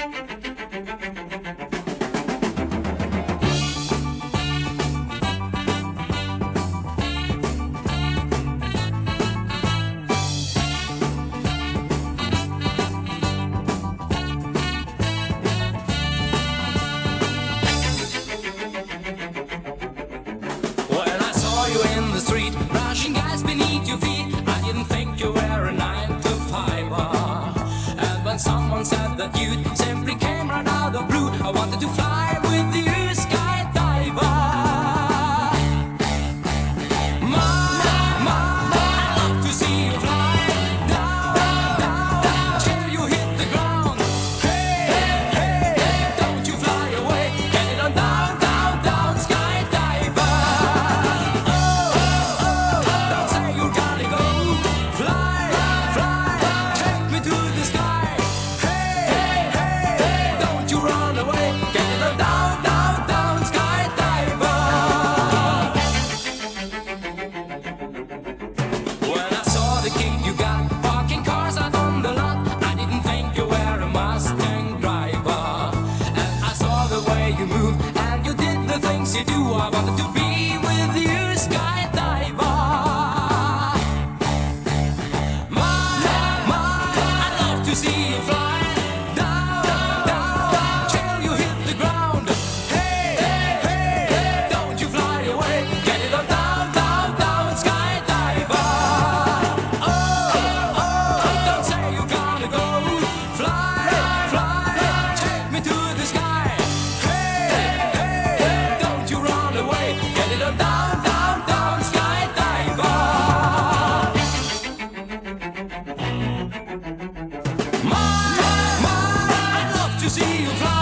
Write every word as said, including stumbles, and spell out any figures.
You in the street, brushing guys beneath your feet. I didn't think you were a nine to fiver. And when someone said that you simply came right out of blue, I wanted to fly with you, skydiver. My, my, I love to see you fly down, down, till you hit the ground. Hey, hey, hey, don't you fly away, get it on down, down, down, skydiver. You move and you did the things you do. I wanted to be with you, skydiver. My, my, I love to see you fly down, down, till you hit the ground. Hey, hey, hey, don't you fly away, get it on down, down, down, skydiver. Oh, oh, don't say you're gonna go. Fly, fly, take me to the sky. Down, down, down, skydiver. My, my, I love to see you fly.